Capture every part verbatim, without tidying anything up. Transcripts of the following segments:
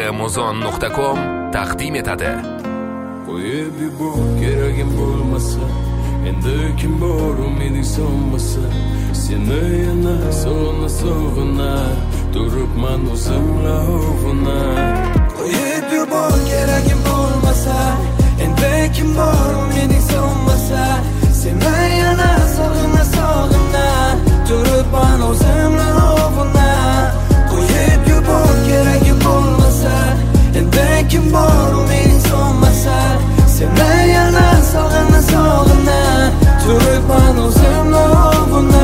muzon nuqta com taqdim etadi. Qo'yib yubor keragim bo'lmasa, endi kim bor umiding so'nmasa, seni yana sog'ina sog'ina turibman o'zimla ovuna. Qo'yib yubor keragim bo'lmasa, endi kim bor umiding so'nmasa, seni yana sog'ina sog'ina turibman o'zimla ovuna. Qo'yib yubor keragim bo'lmasa, endi kim bor umiding so'nmasa, seni yana sog'ina sog'ina turibman o'zimla ovuna.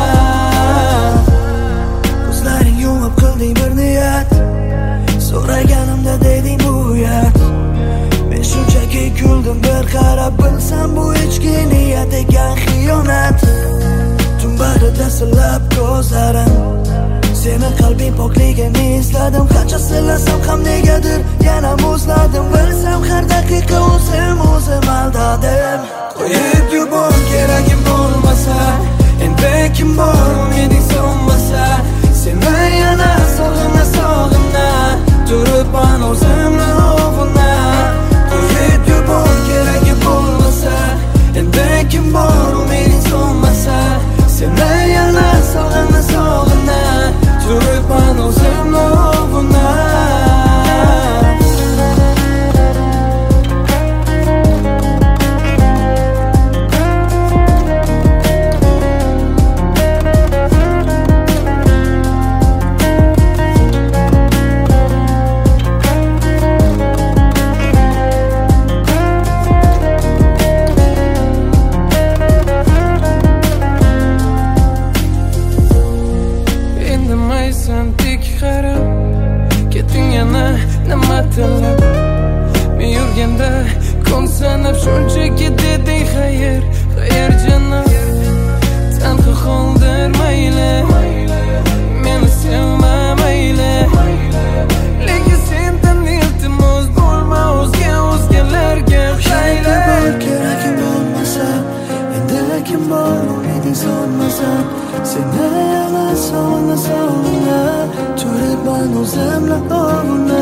Ko'zlaring yumib qilding bir niyat, so'raganimda deding bu yat. Men shunchaki kuldim bir qarab, bilsam bu ichki niyat ekan xiyonat. Tun barida silab ko'zlarim, seni qalbing pokligini izladim. Qancha silasam ham negadir yana muzladim. Bilsam har daqiqa o'zim o'zim aldadim. Qo'yib yubor keragim bo'lmasa, endi kim bor umiding so'nmasa, seni yana sog'ina sog'ina turibman o'zimla ovuna. Qo'yib yubor keragim bo'lmasa, endi kim bor umiding so'nmasa, seni yana sog'ina sog'ina turibman o'zimla ovuna. Men yurganda kun sanab shunchaki deding xayr, xayr janom. Tanqi qoldir mayli, meni sevma mayli, lekin sendan iltimos bo'lma o'zga o'zgalarga qayli. Keragim bo'lmasa, endi kim bor umiding so'nmasa, seni yana sog'ina sog'ina turibman o'zimla ovuna.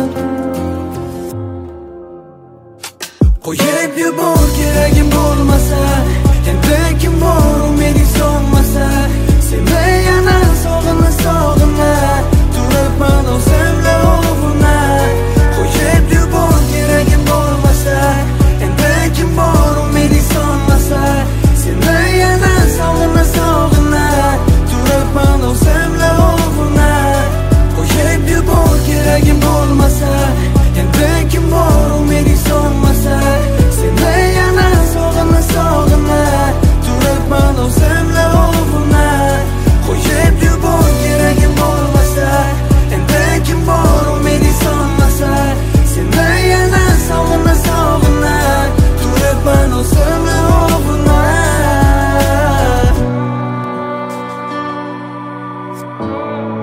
Qo'yib yubor keragim bo'lmasa, endi kim bor umiding so'nmasa, seni yana sog'ina sog'ina turibman o'zimla ovuna. Qo'yib yubor keragim bo'lmasa, endi kim bor umiding so'nmasa, seni yana sog'ina sog'ina turibman o'zimla ovuna. Qo'yib yubor keragim bo'lmasa, endi kim bor umiding so'nmasa, seni yana sog'ina sog'ina turibman o'zimla ovuna. Qo'yib yubor keragim bo'lmasa, endi kim bor umiding so'nmasa, seni yana sog'ina sog'ina turibman o'zimla ovuna.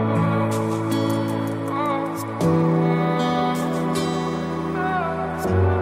We'll be right back.